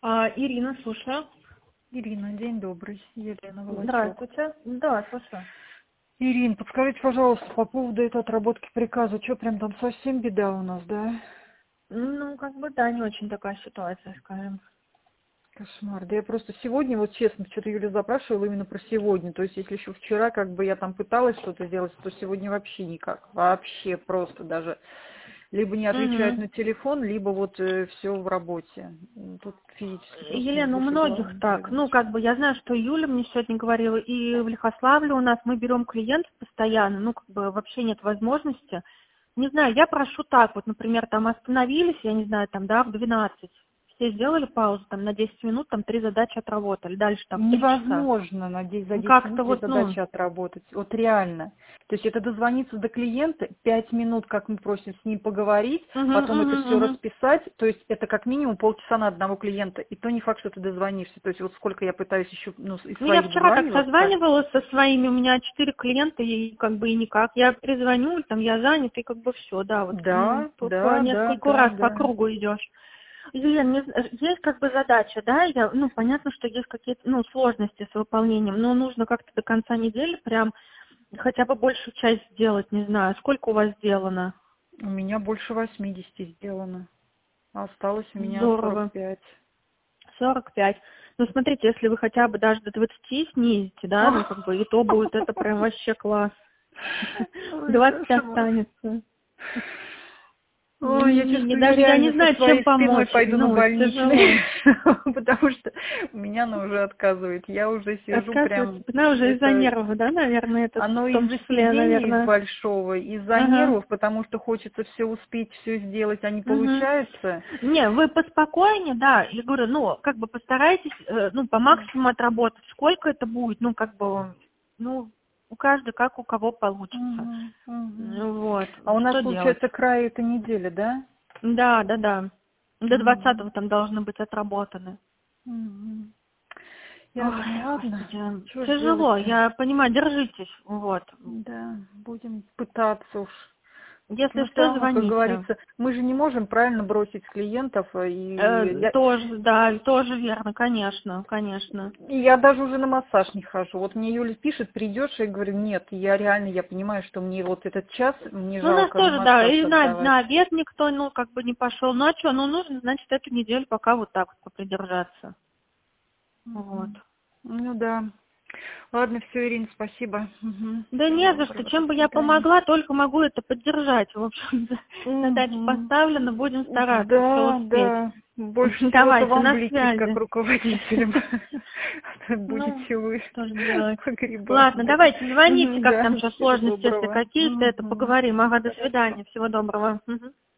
Ирина, слушаю. Ирина, день добрый. Елена Волочок. Здравствуйте. Да, слушаю. Ирин, подскажите, пожалуйста, по поводу этой отработки приказа. Что, прям там совсем беда у нас, да? Ну, как бы, да, не очень такая ситуация, скажем. Кошмар. Да я просто сегодня, вот честно, что-то Юля запрашивала именно про сегодня. То есть, если еще вчера как бы я там пыталась что-то сделать, то сегодня вообще никак. Вообще просто даже либо не отвечают Угу. на телефон, либо вот все в работе. Тут физически просто нет Елена, у выше многих головы так. бегать. Ну, как бы, я знаю, что Юля мне сегодня говорила, и в Лихославле у нас мы берем клиентов постоянно, ну, как бы, вообще нет возможности. Не знаю, я прошу так, вот, например, там остановились, я не знаю, там, да, в 12. Все сделали паузу, там, на 10 минут, там, 3 задачи отработали. Дальше, там, в 3 часа. Невозможно за Ну, 10 как-то минут 3 вот, ну, задачи отработать. Вот реально. То есть это дозвониться до клиента, 5 минут, как мы просим с ним поговорить, угу, потом это угу, все угу. расписать. То есть это как минимум полчаса на одного клиента. И то не факт, что ты дозвонишься. То есть вот сколько я пытаюсь еще из Ну, я своих вчера как дозваниваться. созванивалась со своими, у меня 4 клиента, и как бы и никак. Я перезвоню, там я занят, и как бы все, да, вот Да, по да, да, нескольку да, раз по да. кругу идешь. Елена, есть как бы задача, да, ну, понятно, что есть какие-то, ну, сложности с выполнением, но нужно как-то до конца недели прям хотя бы большую часть сделать, не знаю, сколько у вас сделано. У меня больше 80 сделано. А осталось у меня Здорово. 45. 45. Ну, смотрите, если вы хотя бы даже до 20 снизите, да, ну, как бы, и то будет это прям вообще класс. Ой, 20 кошмар. останется. Ой, я чувствую, я Даже я не реально со знаю, чем своей спиной помочь. пойду на Ну, больничный, тяжело. потому что у меня она уже отказывает. Я уже сижу Отказывается прям, спина уже из-за это нервов, да, наверное, это оно в том из-за числе, сидения из наверное. большого, из-за Ага. нервов, потому что хочется все успеть, все сделать, а не Угу. получается. Не, вы поспокойнее, да, я говорю, ну, как бы постарайтесь, ну, по максимуму отработать. Сколько это будет, ну, как бы, ну, у каждого как у кого получится. Мгм, мгм. Ну, вот, А у нас, что делать? получается, край этой недели, да? Да, да, да. До Мгм, 20-го там должны быть отработаны. мгм. Ой, Ясно, ладно. господи, Что ж тяжело, делать-то? я понимаю, держитесь, вот. Да, будем пытаться уж. Если Но все что, равно, как звоните. говорится, мы же не можем правильно бросить клиентов. Тоже, да, тоже верно, конечно, конечно. И я даже уже на массаж не хожу. Вот мне Юля пишет, придешь, я говорю, нет, я реально, я понимаю, что мне вот этот час, мне Ну, у нас жалко на тоже, да, массаж и отдавать. на обед никто, ну, как бы не пошел. Ну, а что, ну, нужно, значит, эту неделю пока вот так вот попридержаться. Вот. Мгм. Ну да. Ладно, все, Ирина, спасибо. Мгм. Да Всего не за что, доброго, до чем бы я свидания. помогла, только могу это поддержать. В общем, задача Мгм. поставлена, будем стараться все Да, успеть. да. Больше всего-то Давайте, вам на влетит как связи. руководителям. А то Ну, будете вы что же делать. погребать, Ладно, да. давайте, звоните, Мгм, как да, там сейчас всего сложности, если доброго. какие-то, это Мгм. поговорим. Ага, до Хорошо. свидания, всего доброго. Мгм.